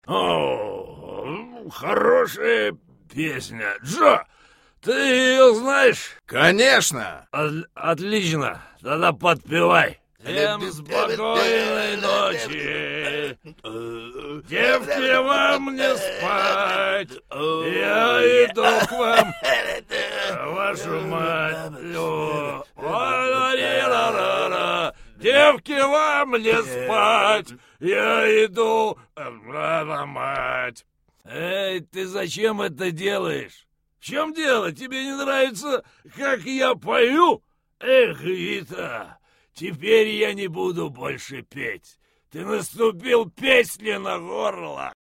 О, хорошая песня. Джо, ты ее знаешь? Конечно! Отлично, тогда подпевай. Всем спокойной ночи. Девки, вам не спать. Я иду к вам. Вашу мать. Девки, вам не спать. Я иду, мать. Эй, ты зачем это делаешь? В чем дело? Тебе не нравится, как я пою? Эх, Вита, теперь я не буду больше петь. Ты наступил песне на горло.